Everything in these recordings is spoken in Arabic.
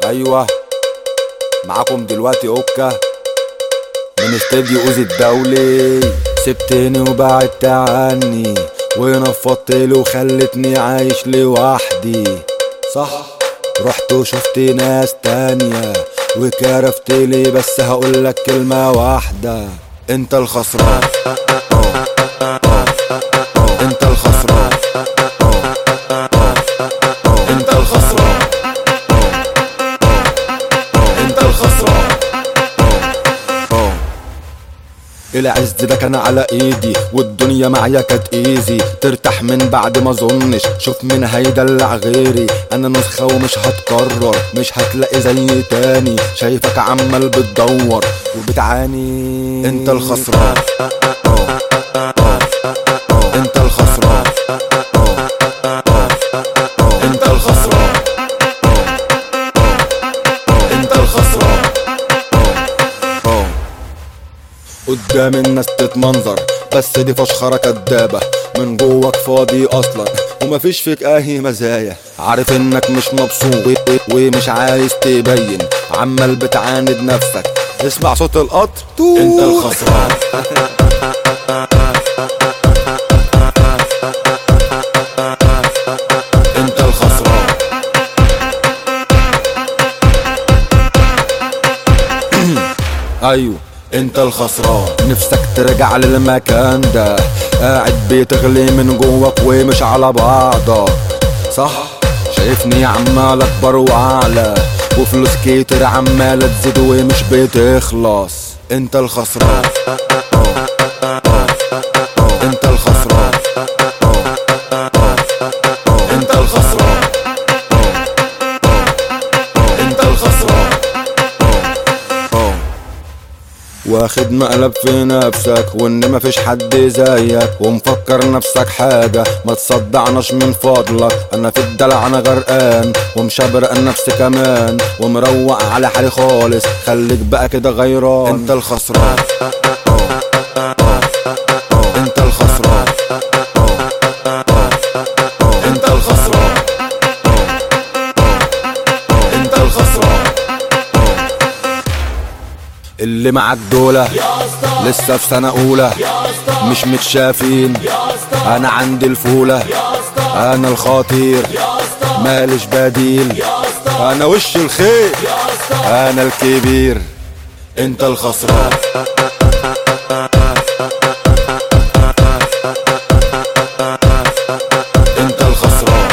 ايوه، معاكم دلوقتي اوكا من استديو اوزي الدولي. سبتني وبعدت عني ونفضتلي وخلتني عايش لوحدي، صح؟ رحت وشفت ناس تانية وكرفتلي، بس هقولك كلمة واحدة: انت الخسران. انت الخسران. انت الخسران. انت الخسران. العز ده كان على ايدي والدنيا معايا كانت ايزي، ترتاح من بعد ما ظنش، شوف مين هيدلع غيري، انا نسخة ومش هتكرر، مش هتلاقي زي تاني، شايفك عمال بتدور وبتعاني. انت الخسران. انت الخسران. انت الخسران. انت الخسران. قدام الناس تتمنظر، بس دي فشخرة كدابة، من جواك فاضي اصلا ومفيش فيك اي مزايا، عارف انك مش مبسوط ومش عايز تبين، عمال بتعاند نفسك، اسمع صوت القطر. انت الخسران. انت الخسران. ايوه انت الخسران. نفسك ترجع للمكان ده، قاعد بتغلي من جواك ومش على بعضك، صح؟ شايفني عمال اكبر واعلى وفلوس كتير عمالة تزيد ومش بتخلص. انت الخسران. انت الخسران. انت الخسران. انت الخسران. واخد مقلب في نفسك وان مفيش حد زيك، ومفكر نفسك حاجة، ما تصدعناش من فضلك، انا في الدلع انا غرقان ومشبرق نفسي كمان ومروق على حالي خالص، خليك بقى كده غيران. انت الخسران. انت الخسران. انت الخسران. انت الخسران. اللي معاك دولة لسه في سنة اولى، مش متشافين، انا عندي الفولة، انا الخطير مالش بديل، انا وش الخير، انا الكبير. انت الخسران. انت الخسران.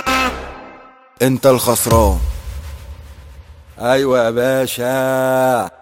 انت الخسران. ايوه يا باشا.